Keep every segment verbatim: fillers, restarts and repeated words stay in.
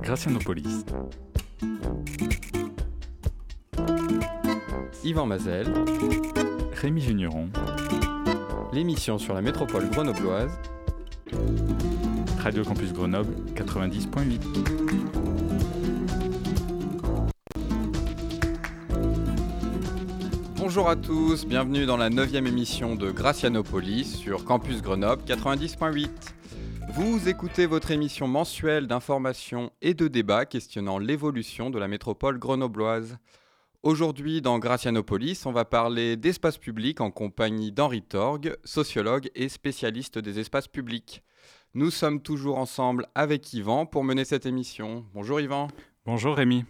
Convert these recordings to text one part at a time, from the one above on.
Gracianopolis. Yvan Mazel, Rémi Juniron, l'émission sur la métropole grenobloise, Radio Campus Grenoble quatre-vingt-dix point huit. Bonjour à tous, bienvenue dans la neuvième émission de Gracianopolis sur Campus Grenoble quatre-vingt-dix point huit. Vous écoutez votre émission mensuelle d'information et de débat questionnant l'évolution de la métropole grenobloise. Aujourd'hui, dans Gracianopolis, on va parler d'espace public en compagnie d'Henri Torgue, sociologue et spécialiste des espaces publics. Nous sommes toujours ensemble avec Yvan pour mener cette émission. Bonjour Yvan. Bonjour Rémi.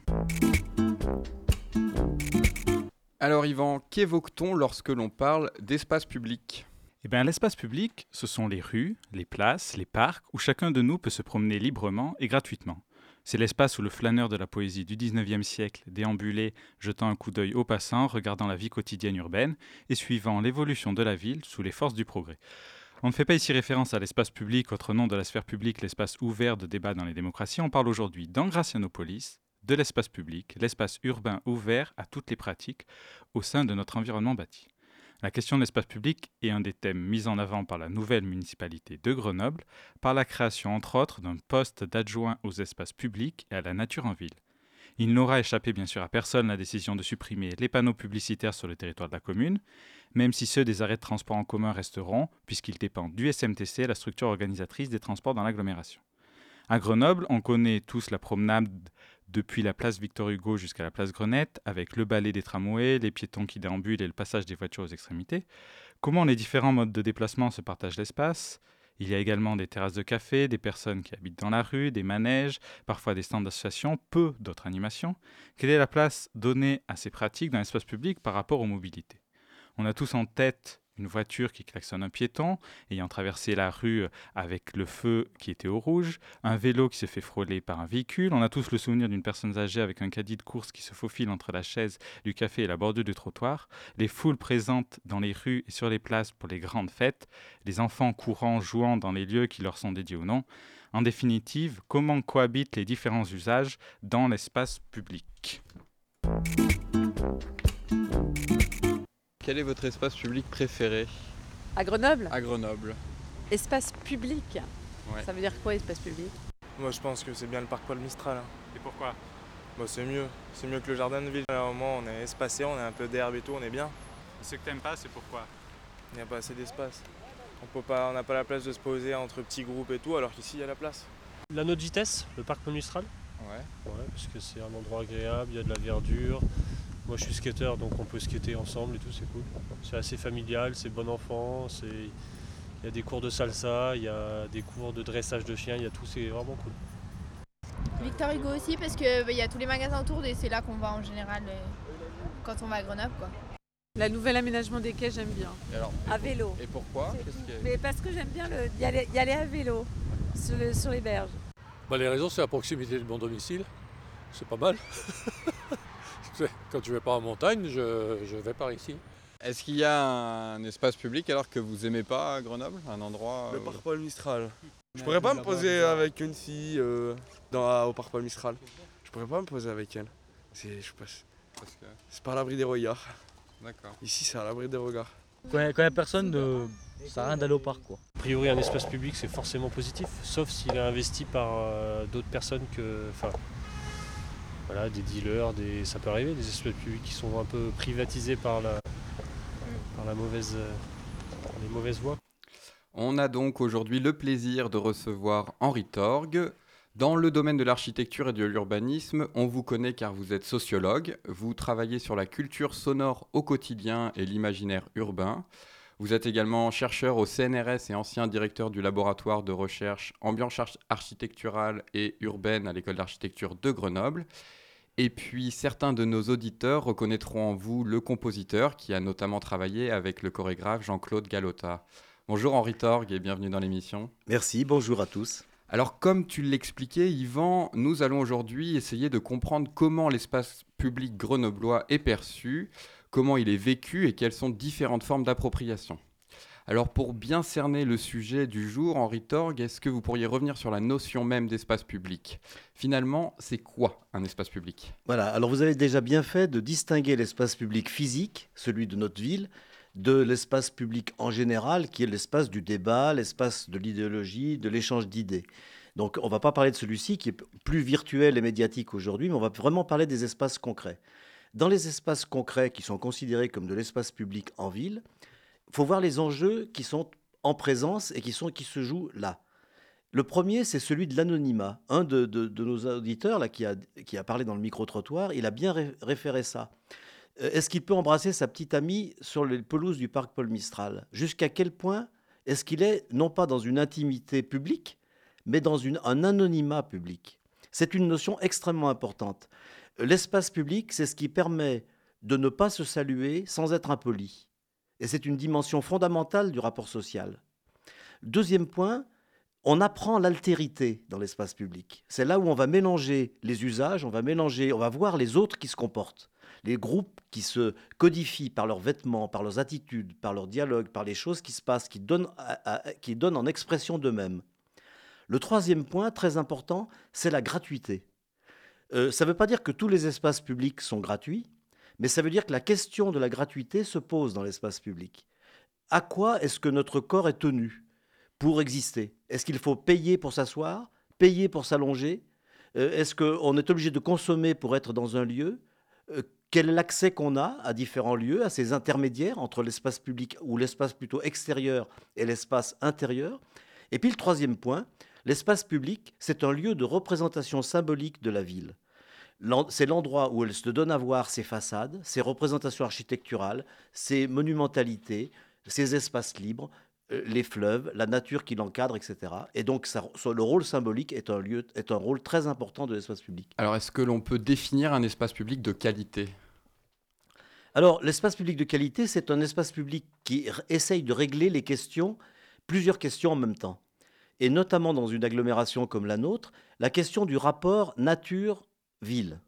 Alors Yvan, qu'évoque-t-on lorsque l'on parle d'espace public ? Eh bien, l'espace public, ce sont les rues, les places, les parcs où chacun de nous peut se promener librement et gratuitement. C'est l'espace où le flâneur de la poésie du dix-neuvième siècle déambulait, jetant un coup d'œil aux passants, regardant la vie quotidienne urbaine et suivant l'évolution de la ville sous les forces du progrès. On ne fait pas ici référence à l'espace public, autre nom de la sphère publique, l'espace ouvert de débat dans les démocraties. On parle aujourd'hui dans Gracianopolis de l'espace public, l'espace urbain ouvert à toutes les pratiques au sein de notre environnement bâti. La question de l'espace public est un des thèmes mis en avant par la nouvelle municipalité de Grenoble, par la création entre autres d'un poste d'adjoint aux espaces publics et à la nature en ville. Il n'aura échappé bien sûr à personne la décision de supprimer les panneaux publicitaires sur le territoire de la commune, même si ceux des arrêts de transport en commun resteront, puisqu'ils dépendent du S M T C, la structure organisatrice des transports dans l'agglomération. À Grenoble, on connaît tous la promenade depuis la place Victor Hugo jusqu'à la place Grenette, avec le balai des tramways, les piétons qui déambulent et le passage des voitures aux extrémités. Comment les différents modes de déplacement se partagent l'espace ? Il y a également des terrasses de café, des personnes qui habitent dans la rue, des manèges, parfois des stands d'associations, peu d'autres animations. Quelle est la place donnée à ces pratiques dans l'espace public par rapport aux mobilités ? On a tous en tête une voiture qui klaxonne un piéton, ayant traversé la rue avec le feu qui était au rouge, un vélo qui se fait frôler par un véhicule. On a tous le souvenir d'une personne âgée avec un caddie de course qui se faufile entre la chaise du café et la bordure du trottoir, les foules présentes dans les rues et sur les places pour les grandes fêtes, les enfants courant, jouant dans les lieux qui leur sont dédiés ou non. En définitive, comment cohabitent les différents usages dans l'espace public ? Quel est votre espace public préféré ? À Grenoble ? À Grenoble. Espace public ? Ouais. Ça veut dire quoi, espace public ? Moi je pense que c'est bien le parc Paul Mistral. Hein. Et pourquoi ? Bah, c'est mieux, c'est mieux que le jardin de ville. À un moment on est espacé, on a un peu d'herbe et tout, on est bien. Ce que t'aimes pas, c'est pourquoi ? Il n'y a pas assez d'espace. On peut pas, on n'a pas la place de se poser entre petits groupes et tout, alors qu'ici il y a la place. L'anneau de vitesse, le parc Paul Mistral. Ouais. Ouais, parce que c'est un endroit agréable, il y a de la verdure. Moi je suis skateur donc on peut skater ensemble et tout, c'est cool. C'est assez familial, c'est bon enfant, c'est... il y a des cours de salsa, il y a des cours de dressage de chiens, il y a tout, c'est vraiment cool. Victor Hugo aussi parce qu'il bah, y a tous les magasins autour et c'est là qu'on va en général euh, quand on va à Grenoble, quoi. La nouvelle aménagement des quais, j'aime bien. Et alors, et À pour- vélo. Et pourquoi ? Qu'est-ce que- Mais parce que j'aime bien le... y, aller, y aller à vélo sur, le- sur les berges. Bah, les raisons, c'est la proximité de mon domicile. C'est pas mal. C'est- Quand je vais pas en montagne, je, je vais par ici. Est-ce qu'il y a un espace public alors que vous aimez pas à Grenoble ? Un endroit Le euh, parc Paul Mistral. Je pourrais pas me poser avec une fille euh, dans, au parc Paul Mistral. Je pourrais pas me poser avec elle. C'est, je passe. parce que- C'est pas à l'abri des regards. D'accord. Ici, c'est à l'abri des regards. Quand il n'y a personne, euh, ça sert à rien d'aller au parc, quoi. A priori un espace public c'est forcément positif, sauf s'il est investi par euh, d'autres personnes que. Enfin, voilà, des dealers, des, ça peut arriver, des espaces publics qui sont un peu privatisés par la, par la mauvaise, euh, par les mauvaises voies. On a donc aujourd'hui le plaisir de recevoir Henri Torgue. Dans le domaine de l'architecture et de l'urbanisme, on vous connaît car vous êtes sociologue. Vous travaillez sur la culture sonore au quotidien et l'imaginaire urbain. Vous êtes également chercheur au C N R S et ancien directeur du laboratoire de recherche ambiance arch- architecturale et urbaine à l'école d'architecture de Grenoble. Et puis, certains de nos auditeurs reconnaîtront en vous le compositeur qui a notamment travaillé avec le chorégraphe Jean-Claude Galota. Bonjour Henri Torgue et bienvenue dans l'émission. Merci, bonjour à tous. Alors, comme tu l'expliquais, Yvan, nous allons aujourd'hui essayer de comprendre comment l'espace public grenoblois est perçu, comment il est vécu et quelles sont différentes formes d'appropriation. Alors pour bien cerner le sujet du jour, Henri Torgue, est-ce que vous pourriez revenir sur la notion même d'espace public ? Finalement, c'est quoi un espace public ? Voilà, alors vous avez déjà bien fait de distinguer l'espace public physique, celui de notre ville, de l'espace public en général, qui est l'espace du débat, l'espace de l'idéologie, de l'échange d'idées. Donc on ne va pas parler de celui-ci qui est plus virtuel et médiatique aujourd'hui, mais on va vraiment parler des espaces concrets. Dans les espaces concrets qui sont considérés comme de l'espace public en ville, il faut voir les enjeux qui sont en présence et qui, sont, qui se jouent là. Le premier, c'est celui de l'anonymat. Un de, de, de nos auditeurs là, qui, a, qui a parlé dans le micro-trottoir, il a bien ré- référé ça. Euh, est-ce qu'il peut embrasser sa petite amie sur les pelouses du parc Paul Mistral ? Jusqu'à quel point est-ce qu'il est, non pas dans une intimité publique, mais dans une, un anonymat public ? C'est une notion extrêmement importante. L'espace public, c'est ce qui permet de ne pas se saluer sans être impoli. Et c'est une dimension fondamentale du rapport social. Deuxième point, on apprend l'altérité dans l'espace public. C'est là où on va mélanger les usages, on va mélanger, on va voir les autres qui se comportent. Les groupes qui se codifient par leurs vêtements, par leurs attitudes, par leurs dialogues, par les choses qui se passent, qui donnent, à, à, qui donnent en expression d'eux-mêmes. Le troisième point, très important, c'est la gratuité. Euh, ça ne veut pas dire que tous les espaces publics sont gratuits, mais ça veut dire que la question de la gratuité se pose dans l'espace public. À quoi est-ce que notre corps est tenu pour exister ? Est-ce qu'il faut payer pour s'asseoir ? Payer pour s'allonger ? euh, Est-ce qu'on est obligé de consommer pour être dans un lieu ? euh, Quel est l'accès qu'on a à différents lieux, à ces intermédiaires entre l'espace public ou l'espace plutôt extérieur et l'espace intérieur ? Et puis le troisième point, l'espace public, c'est un lieu de représentation symbolique de la ville. C'est l'endroit où elle se donne à voir ses façades, ses représentations architecturales, ses monumentalités, ses espaces libres, les fleuves, la nature qui l'encadre, et cetera. Et donc, ça, le rôle symbolique est un, lieu, est un rôle très important de l'espace public. Alors, est-ce que l'on peut définir un espace public de qualité ? Alors, l'espace public de qualité, c'est un espace public qui essaye de régler les questions, plusieurs questions en même temps. Et notamment dans une agglomération comme la nôtre, la question du rapport nature-ville.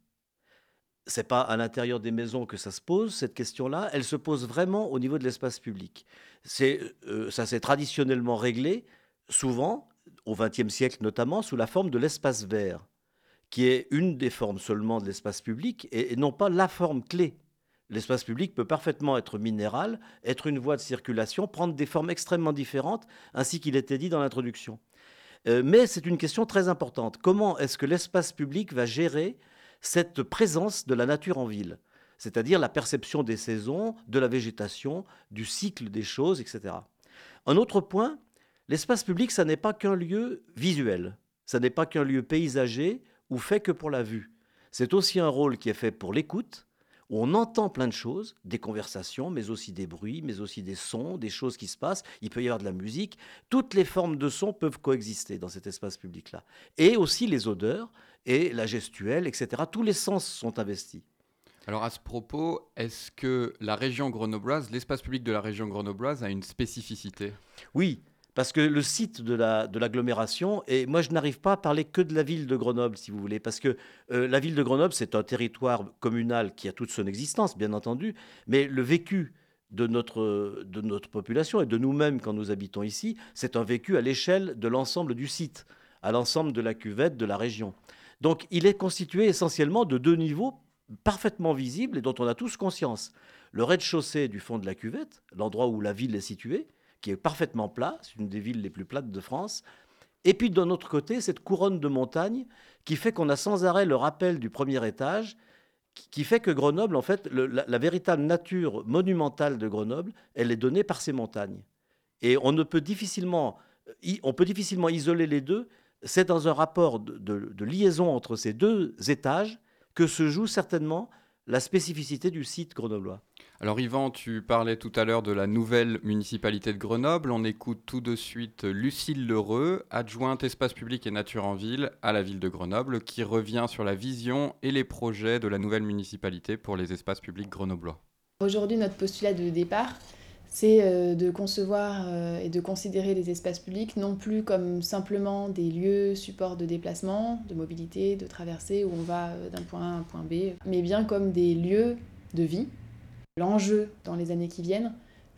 Ce n'est pas à l'intérieur des maisons que ça se pose, cette question-là. Elle se pose vraiment au niveau de l'espace public. C'est, euh, ça s'est traditionnellement réglé, souvent, au vingtième siècle notamment, sous la forme de l'espace vert, qui est une des formes seulement de l'espace public et, et non pas la forme clé. L'espace public peut parfaitement être minéral, être une voie de circulation, prendre des formes extrêmement différentes, ainsi qu'il était dit dans l'introduction. Euh, mais c'est une question très importante. Comment est-ce que l'espace public va gérer cette présence de la nature en ville ? C'est-à-dire la perception des saisons, de la végétation, du cycle des choses, et cetera. Un autre point, l'espace public, ça n'est pas qu'un lieu visuel, ça n'est pas qu'un lieu paysager ou fait que pour la vue. C'est aussi un rôle qui est fait pour l'écoute, où on entend plein de choses, des conversations, mais aussi des bruits, mais aussi des sons, des choses qui se passent. Il peut y avoir de la musique. Toutes les formes de son peuvent coexister dans cet espace public-là. Et aussi les odeurs et la gestuelle, et cetera. Tous les sens sont investis. Alors à ce propos, est-ce que la région grenobloise, l'espace public de la région grenobloise a une spécificité ? Oui. Parce que le site de, la, de l'agglomération, et moi je n'arrive pas à parler que de la ville de Grenoble, si vous voulez, parce que euh, la ville de Grenoble, c'est un territoire communal qui a toute son existence, bien entendu, mais le vécu de notre, de notre population et de nous-mêmes quand nous habitons ici, c'est un vécu à l'échelle de l'ensemble du site, à l'ensemble de la cuvette de la région. Donc il est constitué essentiellement de deux niveaux parfaitement visibles et dont on a tous conscience. Le rez-de-chaussée du fond de la cuvette, l'endroit où la ville est située, qui est parfaitement plat, c'est une des villes les plus plates de France. Et puis d'un autre côté, cette couronne de montagnes qui fait qu'on a sans arrêt le rappel du premier étage, qui fait que Grenoble, en fait, le, la, la véritable nature monumentale de Grenoble, elle est donnée par ces montagnes. Et on ne peut difficilement, on peut difficilement isoler les deux. C'est dans un rapport de, de, de liaison entre ces deux étages que se joue certainement la spécificité du site grenoblois. Alors Yvan, tu parlais tout à l'heure de la nouvelle municipalité de Grenoble. On écoute tout de suite Lucille Lheureux, adjointe espace public et nature en ville à la ville de Grenoble, qui revient sur la vision et les projets de la nouvelle municipalité pour les espaces publics grenoblois. Aujourd'hui, notre postulat de départ, c'est de concevoir et de considérer les espaces publics non plus comme simplement des lieux supports de déplacement, de mobilité, de traversée, où on va d'un point A à un point B, mais bien comme des lieux de vie. L'enjeu dans les années qui viennent,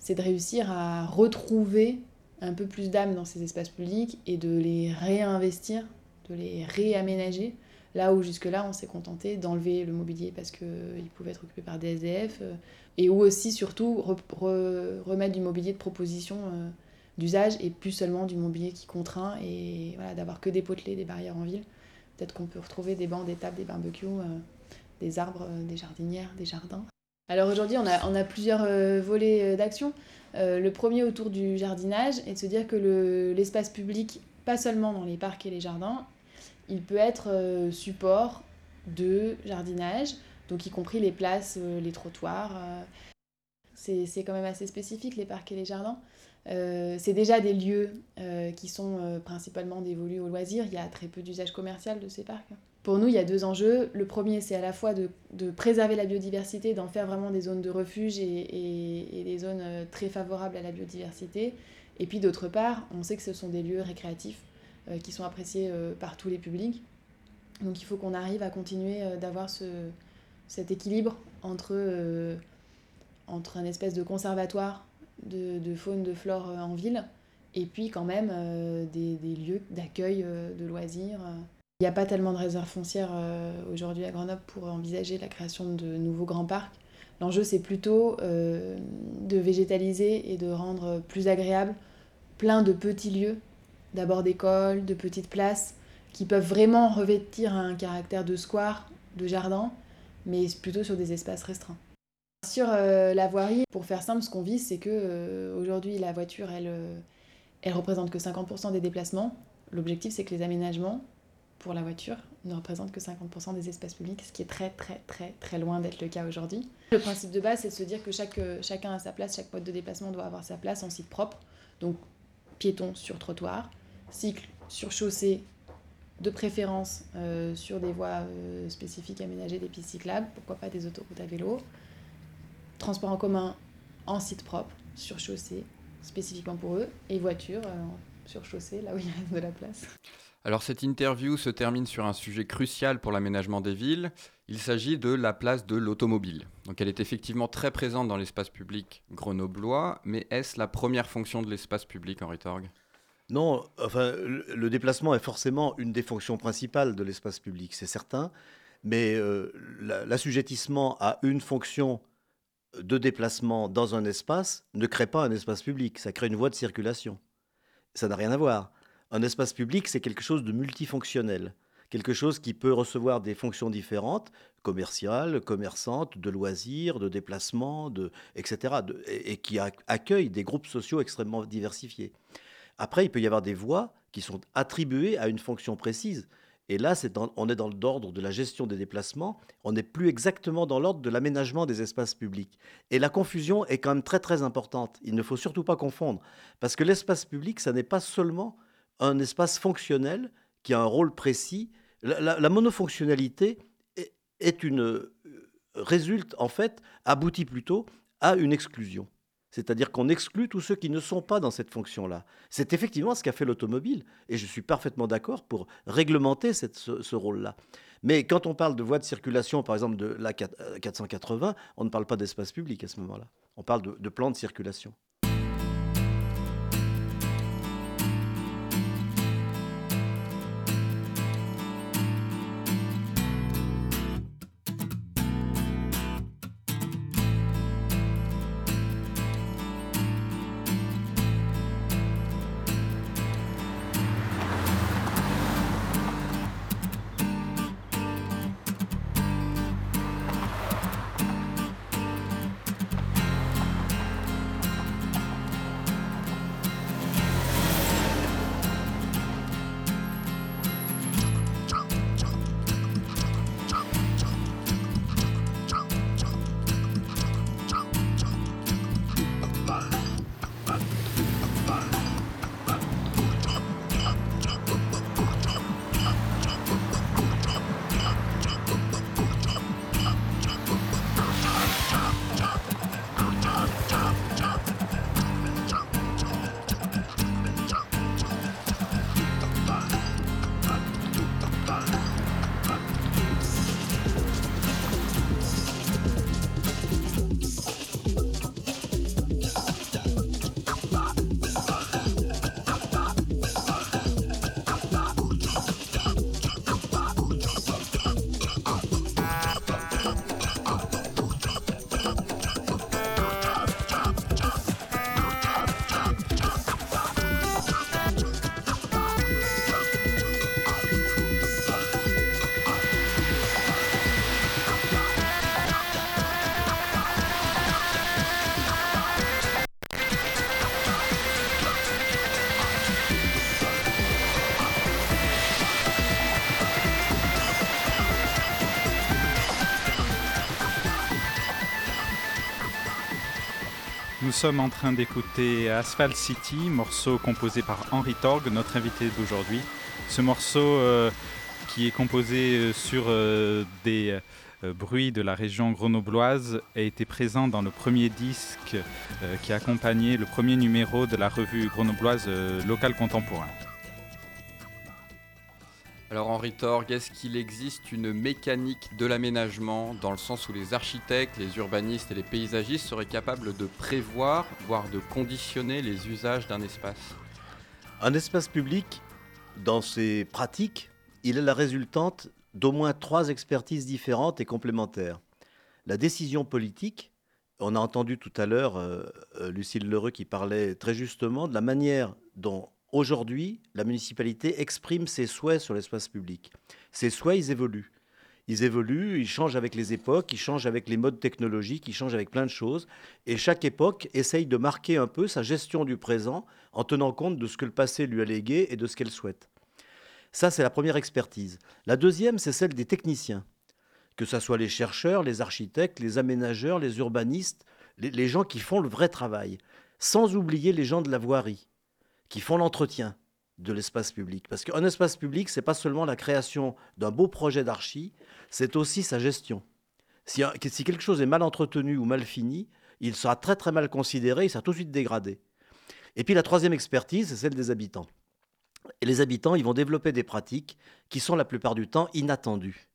c'est de réussir à retrouver un peu plus d'âme dans ces espaces publics et de les réinvestir, de les réaménager, là où jusque-là on s'est contenté d'enlever le mobilier parce qu'il pouvait être occupé par des S D F, euh, et où aussi surtout re- re- remettre du mobilier de proposition euh, d'usage et plus seulement du mobilier qui contraint, et voilà, d'avoir que des potelets, des barrières en ville. Peut-être qu'on peut retrouver des bancs, des tables, des barbecues, euh, des arbres, euh, des jardinières, des jardins. Alors aujourd'hui, on a, on a plusieurs euh, volets euh, d'action. Euh, le premier autour du jardinage est de se dire que le, l'espace public, pas seulement dans les parcs et les jardins, il peut être euh, support de jardinage, donc y compris les places, euh, les trottoirs. Euh, c'est, c'est quand même assez spécifique, les parcs et les jardins. Euh, c'est déjà des lieux euh, qui sont euh, principalement dévolus aux loisirs. Il y a très peu d'usage commercial de ces parcs. Pour nous, il y a deux enjeux. Le premier, c'est à la fois de, de préserver la biodiversité, d'en faire vraiment des zones de refuge et, et, et des zones euh, très favorables à la biodiversité. Et puis d'autre part, on sait que ce sont des lieux récréatifs euh, qui sont appréciés euh, par tous les publics. Donc il faut qu'on arrive à continuer euh, d'avoir ce, cet équilibre entre, euh, entre un espèce de conservatoire de, de faune, de flore euh, en ville, et puis quand même euh, des, des lieux d'accueil euh, de loisirs. Il n'y a pas tellement de réserves foncières euh, aujourd'hui à Grenoble pour envisager la création de nouveaux grands parcs. L'enjeu, c'est plutôt euh, de végétaliser et de rendre plus agréable plein de petits lieux, d'abord d'écoles, de petites places, qui peuvent vraiment revêtir un caractère de square, de jardin, mais plutôt sur des espaces restreints. Sur euh, la voirie, pour faire simple, ce qu'on vise, c'est que euh, aujourd'hui la voiture, elle, euh, elle représente que cinquante pour cent des déplacements. L'objectif, c'est que les aménagements pour la voiture ne représentent que cinquante pour cent des espaces publics, ce qui est très très très très loin d'être le cas aujourd'hui. Le principe de base, c'est de se dire que chaque, chacun a sa place, chaque mode de déplacement doit avoir sa place en site propre. Donc piéton sur trottoir, cycle sur chaussée, de préférence euh, sur des voies euh, spécifiques aménagées, des pistes cyclables, pourquoi pas des autoroutes à vélo, transport en commun en site propre, sur chaussée, spécifiquement pour eux, et voiture euh, sur chaussée, là où il reste de la place. Alors cette interview se termine sur un sujet crucial pour l'aménagement des villes. Il s'agit de la place de l'automobile. Donc elle est effectivement très présente dans l'espace public grenoblois, mais est-ce la première fonction de l'espace public, Henri Torgue ? Non, enfin, le, le déplacement est forcément une des fonctions principales de l'espace public, c'est certain, mais euh, la, l'assujettissement à une fonction de déplacement dans un espace ne crée pas un espace public, ça crée une voie de circulation. Ça n'a rien à voir. Un espace public, c'est quelque chose de multifonctionnel, quelque chose qui peut recevoir des fonctions différentes, commerciales, commerçantes, de loisirs, de déplacement, de, et cetera, de, et, et qui accueille des groupes sociaux extrêmement diversifiés. Après, il peut y avoir des voies qui sont attribuées à une fonction précise. Et là, c'est dans, on est dans l'ordre de la gestion des déplacements, on n'est plus exactement dans l'ordre de l'aménagement des espaces publics. Et la confusion est quand même très très importante. Il ne faut surtout pas confondre, parce que l'espace public, ça n'est pas seulement un espace fonctionnel qui a un rôle précis. La, la, la monofonctionnalité est, est une, euh, résulte en fait, aboutit plutôt à une exclusion. C'est-à-dire qu'on exclut tous ceux qui ne sont pas dans cette fonction-là. C'est effectivement ce qu'a fait l'automobile, et je suis parfaitement d'accord pour réglementer cette, ce, ce rôle-là. Mais quand on parle de voies de circulation, par exemple de l'A quatre cent quatre-vingts, on ne parle pas d'espace public à ce moment-là. On parle de, de plan de circulation. Nous sommes en train d'écouter Asphalt City, morceau composé par Henri Torg, notre invité d'aujourd'hui. Ce morceau euh, qui est composé euh, sur euh, des euh, bruits de la région grenobloise a été présent dans le premier disque euh, qui a accompagné le premier numéro de la revue grenobloise euh, Local Contemporain. Alors Henri Torg, est-ce qu'il existe une mécanique de l'aménagement dans le sens où les architectes, les urbanistes et les paysagistes seraient capables de prévoir, voire de conditionner les usages d'un espace ? Un espace public, dans ses pratiques, il est la résultante d'au moins trois expertises différentes et complémentaires. La décision politique, on a entendu tout à l'heure euh, Lucille Lheureux qui parlait très justement de la manière dont aujourd'hui, la municipalité exprime ses souhaits sur l'espace public. Ces souhaits, ils évoluent. Ils évoluent, ils changent avec les époques, ils changent avec les modes technologiques, ils changent avec plein de choses. Et chaque époque essaye de marquer un peu sa gestion du présent en tenant compte de ce que le passé lui a légué et de ce qu'elle souhaite. Ça, c'est la première expertise. La deuxième, c'est celle des techniciens. Que ce soit les chercheurs, les architectes, les aménageurs, les urbanistes, les, les gens qui font le vrai travail. Sans oublier les gens de la voirie, qui font l'entretien de l'espace public. Parce qu'un espace public, ce n'est pas seulement la création d'un beau projet d'archi, c'est aussi sa gestion. Si, si quelque chose est mal entretenu ou mal fini, il sera très très mal considéré, il sera tout de suite dégradé. Et puis la troisième expertise, c'est celle des habitants. Et les habitants, ils vont développer des pratiques qui sont la plupart du temps inattendues.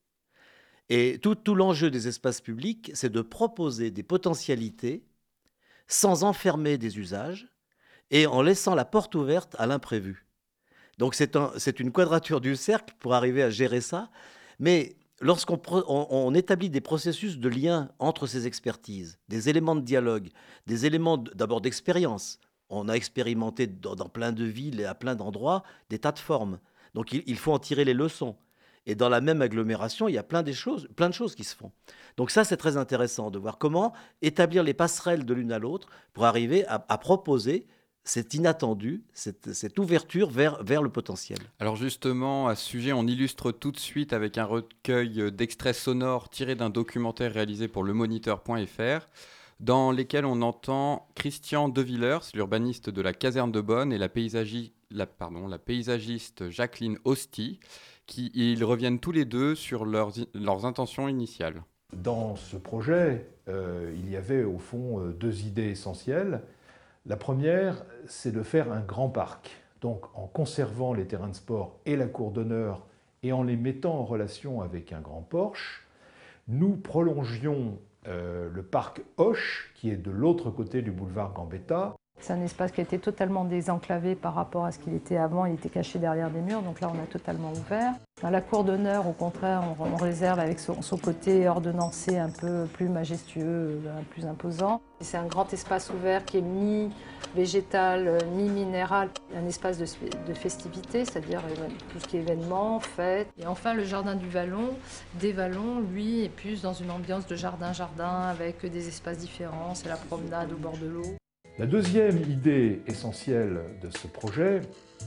Et tout, tout l'enjeu des espaces publics, c'est de proposer des potentialités sans enfermer des usages, et en laissant la porte ouverte à l'imprévu. Donc c'est, un, c'est une quadrature du cercle pour arriver à gérer ça, mais lorsqu'on pro, on, on établit des processus de lien entre ces expertises, des éléments de dialogue, des éléments de, d'abord d'expérience, on a expérimenté dans, dans plein de villes et à plein d'endroits des tas de formes, donc il, il faut en tirer les leçons. Et dans la même agglomération, il y a plein de choses, plein de choses qui se font. Donc ça, c'est très intéressant de voir comment établir les passerelles de l'une à l'autre pour arriver à, à proposer c'est inattendu, cette, cette ouverture vers, vers le potentiel. Alors justement, à ce sujet, on illustre tout de suite avec un recueil d'extraits sonores tirés d'un documentaire réalisé pour le moniteur point f r, dans lesquels on entend Christian De Villers, l'urbaniste de la caserne de Bonne, et la, paysagi, la, pardon, la paysagiste Jacqueline Hosty, qui ils reviennent tous les deux sur leurs, leurs intentions initiales. Dans ce projet, euh, il y avait au fond euh, deux idées essentielles. La première, c'est de faire un grand parc, donc en conservant les terrains de sport et la cour d'honneur et en les mettant en relation avec un grand porche. Nous prolongions euh, le parc Hoche, qui est de l'autre côté du boulevard Gambetta. C'est un espace qui a été totalement désenclavé par rapport à ce qu'il était avant. Il était caché derrière des murs, donc là on a totalement ouvert. Dans la cour d'honneur, au contraire, on, on réserve avec son, son côté ordonnancé un peu plus majestueux, plus imposant. C'est un grand espace ouvert qui est mi-végétal, mi-minéral. Un espace de, de festivité, c'est-à-dire tout ce qui est événements, fêtes. Et enfin le jardin du Vallon, des Vallons, lui, est plus dans une ambiance de jardin-jardin avec des espaces différents. C'est la promenade au bord de l'eau. La deuxième idée essentielle de ce projet,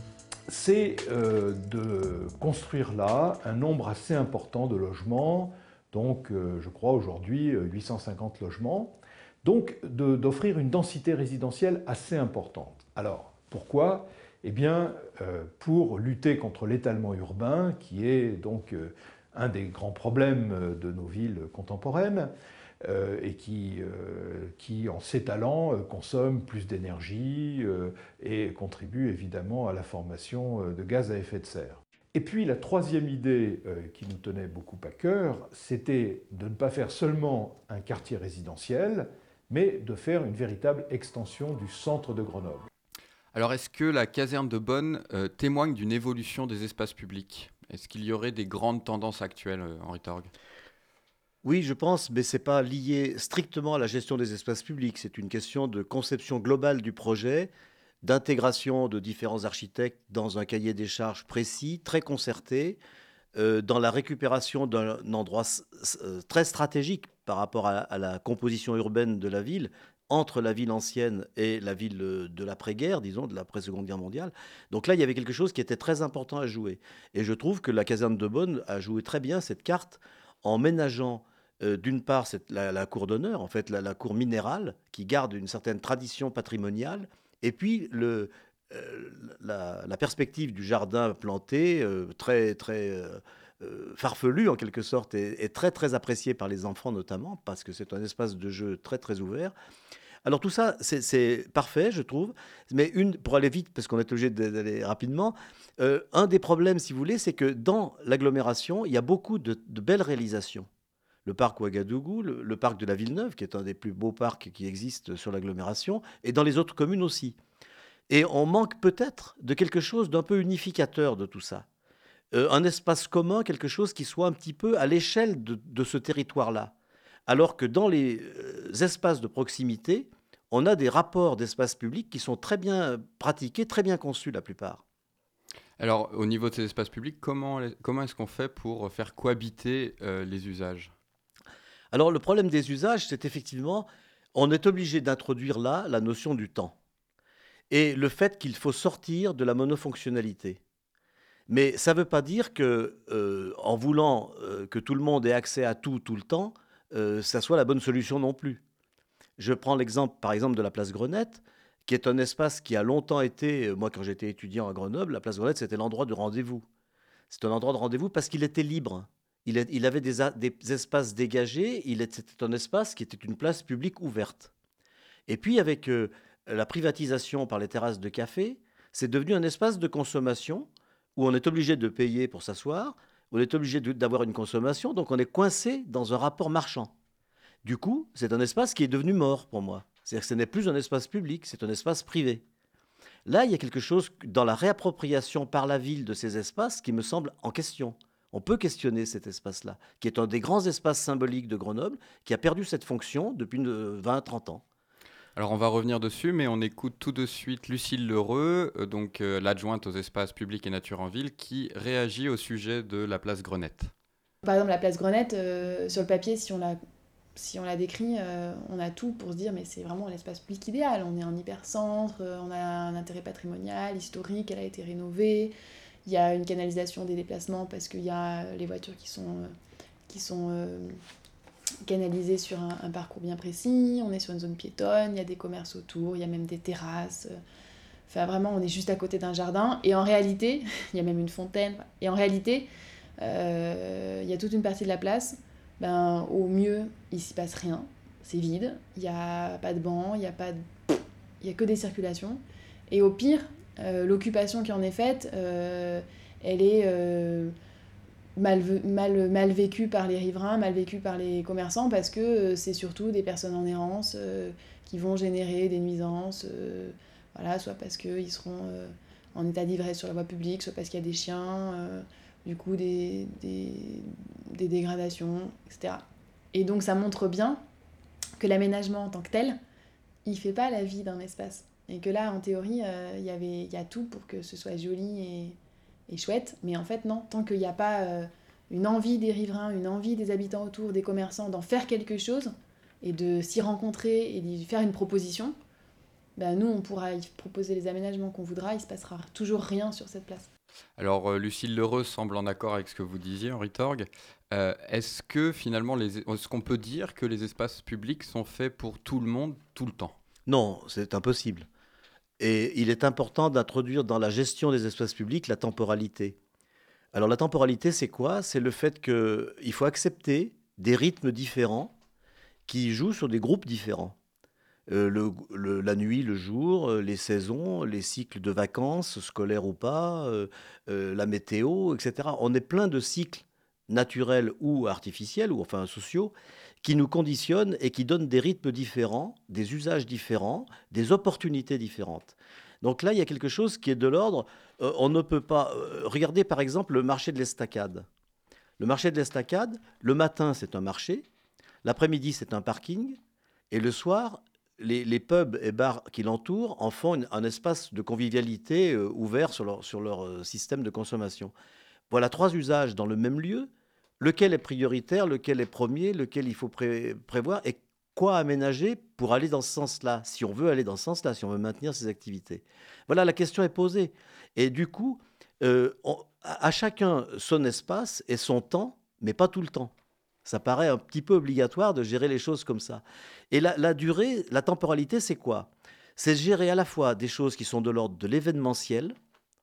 c'est euh, de construire là un nombre assez important de logements, donc euh, je crois aujourd'hui huit cent cinquante logements, donc de, d'offrir une densité résidentielle assez importante. Alors, pourquoi ? Eh bien, euh, pour lutter contre l'étalement urbain, qui est donc euh, un des grands problèmes de nos villes contemporaines, Euh, et qui, euh, qui, en s'étalant, euh, consomme plus d'énergie euh, et contribue évidemment à la formation euh, de gaz à effet de serre. Et puis la troisième idée euh, qui nous tenait beaucoup à cœur, c'était de ne pas faire seulement un quartier résidentiel, mais de faire une véritable extension du centre de Grenoble. Alors est-ce que la caserne de Bonne euh, témoigne d'une évolution des espaces publics ? Est-ce qu'il y aurait des grandes tendances actuelles, euh, Henri Torg ? Oui, je pense, mais ce n'est pas lié strictement à la gestion des espaces publics. C'est une question de conception globale du projet, d'intégration de différents architectes dans un cahier des charges précis, très concerté, euh, dans la récupération d'un endroit euh, très stratégique par rapport à, à la composition urbaine de la ville, entre la ville ancienne et la ville de l'après-guerre, disons, de l'après-seconde guerre mondiale. Donc là, il y avait quelque chose qui était très important à jouer. Et je trouve que la caserne de Bonne a joué très bien cette carte en ménageant Euh, d'une part, c'est la, la cour d'honneur, en fait, la, la cour minérale, qui garde une certaine tradition patrimoniale, et puis le, euh, la, la perspective du jardin planté, euh, très, très euh, euh, farfelu en quelque sorte, est, est très, très appréciée par les enfants notamment, parce que c'est un espace de jeu très, très ouvert. Alors tout ça, c'est, c'est parfait, je trouve, mais une, pour aller vite, parce qu'on est obligé d'aller rapidement, euh, un des problèmes, si vous voulez, c'est que dans l'agglomération, il y a beaucoup de, de belles réalisations. Le parc Ouagadougou, le, le parc de la Villeneuve, qui est un des plus beaux parcs qui existent sur l'agglomération, et dans les autres communes aussi. Et on manque peut-être de quelque chose d'un peu unificateur de tout ça. Euh, un espace commun, quelque chose qui soit un petit peu à l'échelle de, de ce territoire-là. Alors que dans les euh, espaces de proximité, on a des rapports d'espace public qui sont très bien pratiqués, très bien conçus la plupart. Alors, au niveau de ces espaces publics, comment, comment est-ce qu'on fait pour faire cohabiter euh, les usages ? Alors, le problème des usages, c'est effectivement, on est obligé d'introduire là la notion du temps et le fait qu'il faut sortir de la monofonctionnalité. Mais ça ne veut pas dire que, euh, en voulant euh, que tout le monde ait accès à tout tout le temps, euh, ça soit la bonne solution non plus. Je prends l'exemple, par exemple, de la place Grenette, qui est un espace qui a longtemps été, moi quand j'étais étudiant à Grenoble, la place Grenette, c'était l'endroit de rendez-vous. C'est un endroit de rendez-vous parce qu'il était libre. Il, est, il avait des, des espaces dégagés, il est, c'était un espace qui était une place publique ouverte. Et puis avec euh, la privatisation par les terrasses de café, c'est devenu un espace de consommation où on est obligé de payer pour s'asseoir, où on est obligé de, d'avoir une consommation, donc on est coincé dans un rapport marchand. Du coup, c'est un espace qui est devenu mort pour moi. C'est-à-dire que ce n'est plus un espace public, c'est un espace privé. Là, il y a quelque chose dans la réappropriation par la ville de ces espaces qui me semble en question. On peut questionner cet espace-là, qui est un des grands espaces symboliques de Grenoble, qui a perdu cette fonction depuis vingt à trente ans. Alors on va revenir dessus, mais on écoute tout de suite Lucille Lheureux, euh, donc euh, l'adjointe aux espaces publics et nature en ville, qui réagit au sujet de la place Grenette. Par exemple, la place Grenette, euh, sur le papier, si on la, si on la décrit, euh, on a tout pour se dire mais c'est vraiment l'espace public idéal. On est en hypercentre, euh, on a un intérêt patrimonial, historique, elle a été rénovée. Il y a une canalisation des déplacements parce qu'il y a les voitures qui sont, euh, qui sont euh, canalisées sur un, un parcours bien précis. On est sur une zone piétonne, il y a des commerces autour, il y a même des terrasses. Enfin, vraiment, on est juste à côté d'un jardin. Et en réalité, il y a même une fontaine. Et en réalité, euh, il y a toute une partie de la place. Ben, au mieux, il ne s'y passe rien. C'est vide. Il n'y a pas de banc, il n'y a, pas de... il y a que des circulations. Et au pire, Euh, l'occupation qui en est faite, euh, elle est euh, mal, mal, mal vécue par les riverains, mal vécue par les commerçants, parce que euh, c'est surtout des personnes en errance euh, qui vont générer des nuisances, euh, voilà, soit parce qu'ils seront euh, en état d'ivresse sur la voie publique, soit parce qu'il y a des chiens, euh, du coup des, des, des dégradations, et cetera. Et donc ça montre bien que l'aménagement en tant que tel, il ne fait pas la vie d'un espace. Et que là, en théorie, il euh, y avait, y a tout pour que ce soit joli et, et chouette. Mais en fait, non. Tant qu'il n'y a pas euh, une envie des riverains, une envie des habitants autour, des commerçants, d'en faire quelque chose et de s'y rencontrer et d'y faire une proposition, ben nous, on pourra y proposer les aménagements qu'on voudra. Il ne se passera toujours rien sur cette place. Alors, euh, Lucille Lheureux semble en accord avec ce que vous disiez, Henri Torgue. Euh, est-ce que, finalement, les, est-ce qu'on peut dire que les espaces publics sont faits pour tout le monde, tout le temps ? Non, c'est impossible. Et il est important d'introduire dans la gestion des espaces publics la temporalité. Alors la temporalité, c'est quoi ? C'est le fait qu'il faut accepter des rythmes différents qui jouent sur des groupes différents. Euh, le, le, la nuit, le jour, les saisons, les cycles de vacances, scolaires ou pas, euh, euh, la météo, et cetera. On est plein de cycles naturels ou artificiels, ou enfin sociaux, qui nous conditionnent et qui donnent des rythmes différents, des usages différents, des opportunités différentes. Donc là, il y a quelque chose qui est de l'ordre. Euh, on ne peut pas... Euh, regardez par exemple le marché de l'Estacade. Le marché de l'Estacade, le matin, c'est un marché, l'après-midi, c'est un parking, et le soir, les, les pubs et bars qui l'entourent en font une, un espace de convivialité euh, ouvert sur leur, sur leur euh, système de consommation. Voilà trois usages dans le même lieu. Lequel est prioritaire, lequel est premier, lequel il faut pré- prévoir et quoi aménager pour aller dans ce sens-là, si on veut aller dans ce sens-là, si on veut maintenir ces activités. Voilà, la question est posée. Et du coup, euh, on, à chacun son espace et son temps, mais pas tout le temps. Ça paraît un petit peu obligatoire de gérer les choses comme ça. Et la, la durée, la temporalité, c'est quoi? C'est gérer à la fois des choses qui sont de l'ordre de l'événementiel,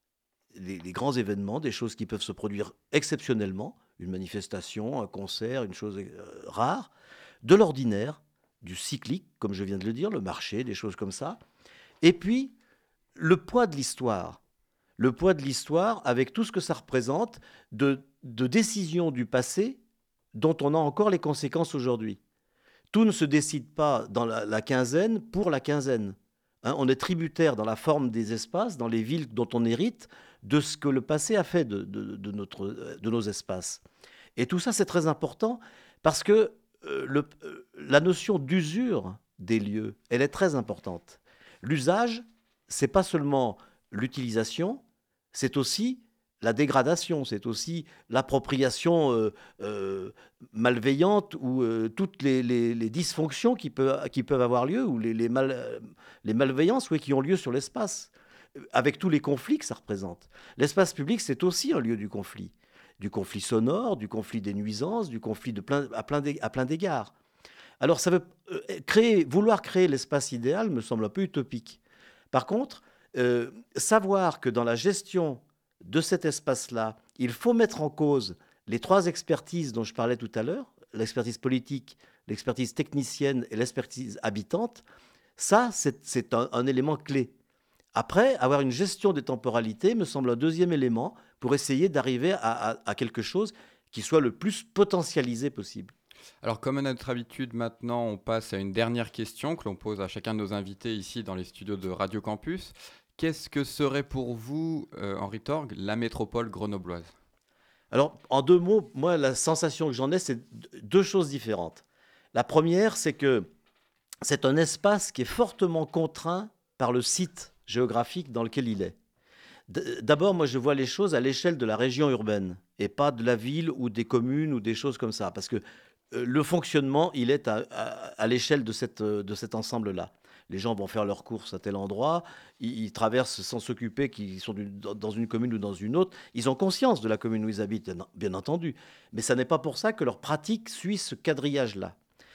les, les grands événements, des choses qui peuvent se produire exceptionnellement, une manifestation, un concert, une chose euh, rare, de l'ordinaire, du cyclique, comme je viens de le dire, le marché, des choses comme ça. Et puis, le poids de l'histoire. Le poids de l'histoire avec tout ce que ça représente de, de décisions du passé dont on a encore les conséquences aujourd'hui. Tout ne se décide pas dans la, la quinzaine pour la quinzaine. Hein, on est tributaire dans la forme des espaces, dans les villes dont on hérite, de ce que le passé a fait de, de, de, notre, de nos espaces. Et tout ça, c'est très important parce que euh, le, euh, la notion d'usure des lieux, elle est très importante. L'usage, c'est pas seulement l'utilisation, c'est aussi la dégradation, c'est aussi l'appropriation euh, euh, malveillante ou euh, toutes les, les, les dysfonctions qui, peut, qui peuvent avoir lieu ou les, les, mal, les malveillances oui, qui ont lieu sur l'espace, avec tous les conflits que ça représente. L'espace public, c'est aussi un lieu du conflit, du conflit sonore, du conflit des nuisances, du conflit de plein, à plein d'é- à plein d'égards. Alors, ça veut euh, créer, vouloir créer l'espace idéal me semble un peu utopique. Par contre, euh, savoir que dans la gestion de cet espace-là, il faut mettre en cause les trois expertises dont je parlais tout à l'heure, l'expertise politique, l'expertise technicienne et l'expertise habitante, ça, c'est, c'est un, un élément clé. Après, avoir une gestion des temporalités me semble un deuxième élément pour essayer d'arriver à, à, à quelque chose qui soit le plus potentialisé possible. Alors, comme à notre habitude, maintenant, on passe à une dernière question que l'on pose à chacun de nos invités ici dans les studios de Radio Campus. Qu'est-ce que serait pour vous, euh, Henri Torgue, la métropole grenobloise? Alors, en deux mots, moi, la sensation que j'en ai, c'est deux choses différentes. La première, c'est que c'est un espace qui est fortement contraint par le site géographique dans lequel il est. D'abord, moi, je vois les choses à l'échelle de la région urbaine et pas de la ville ou des communes ou des choses comme ça. Parce que euh, le fonctionnement, il est à, à, à l'échelle de, cette, de cet ensemble-là. Les gens vont faire leurs courses à tel endroit, ils, ils traversent sans s'occuper qu'ils sont du, dans une commune ou dans une autre. Ils ont conscience de la commune où ils habitent, bien entendu. Mais ça n'est pas pour ça que leur pratique suit ce quadrillage-là.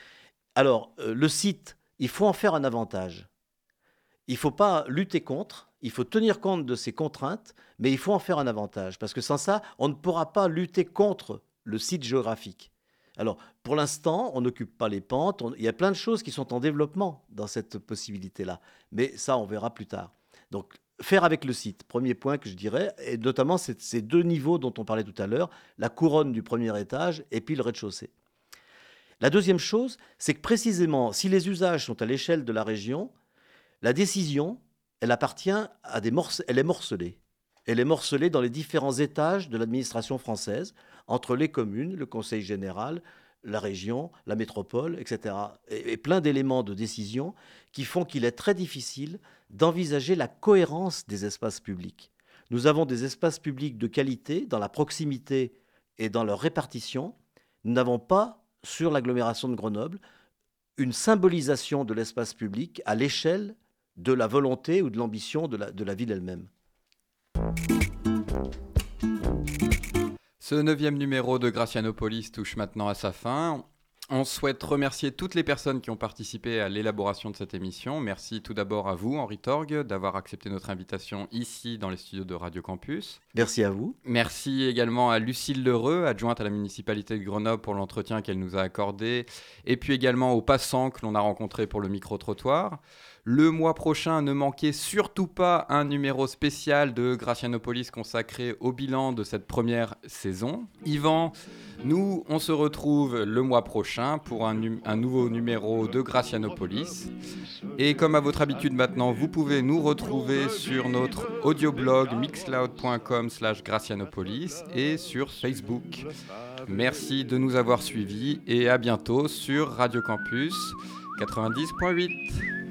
Alors, euh, le site, il faut en faire un avantage. Il ne faut pas lutter contre, il faut tenir compte de ces contraintes, mais il faut en faire un avantage. Parce que sans ça, on ne pourra pas lutter contre le site géographique. Alors, pour l'instant, on n'occupe pas les pentes. On, il y a plein de choses qui sont en développement dans cette possibilité-là. Mais ça, on verra plus tard. Donc, faire avec le site, premier point que je dirais, et notamment ces, ces deux niveaux dont on parlait tout à l'heure, la couronne du premier étage et puis le rez-de-chaussée. La deuxième chose, c'est que précisément, si les usages sont à l'échelle de la région, la décision, elle appartient à des morce- elle est morcelée. Elle est morcelée dans les différents étages de l'administration française, entre les communes, le conseil général, la région, la métropole, et cetera. Et, et plein d'éléments de décision qui font qu'il est très difficile d'envisager la cohérence des espaces publics. Nous avons des espaces publics de qualité dans la proximité et dans leur répartition. Nous n'avons pas, sur l'agglomération de Grenoble, une symbolisation de l'espace public à l'échelle de la volonté ou de l'ambition de la, de la ville elle-même. Ce neuvième numéro de Gracianopolis touche maintenant à sa fin. On souhaite remercier toutes les personnes qui ont participé à l'élaboration de cette émission. Merci tout d'abord à vous, Henri Torgue, d'avoir accepté notre invitation ici dans les studios de Radio Campus. Merci à vous. Merci également à Lucille Lheureux, adjointe à la municipalité de Grenoble, pour l'entretien qu'elle nous a accordé. Et puis également aux passants que l'on a rencontrés pour le micro-trottoir. Le mois prochain, ne manquez surtout pas un numéro spécial de Gracianopolis consacré au bilan de cette première saison. Yvan, nous, on se retrouve le mois prochain pour un, nu- un nouveau numéro de Gracianopolis. Et comme à votre habitude maintenant, vous pouvez nous retrouver sur notre audioblog mixcloud point com slash Gracianopolis et sur Facebook. Merci de nous avoir suivis et à bientôt sur Radio Campus quatre-vingt-dix point huit.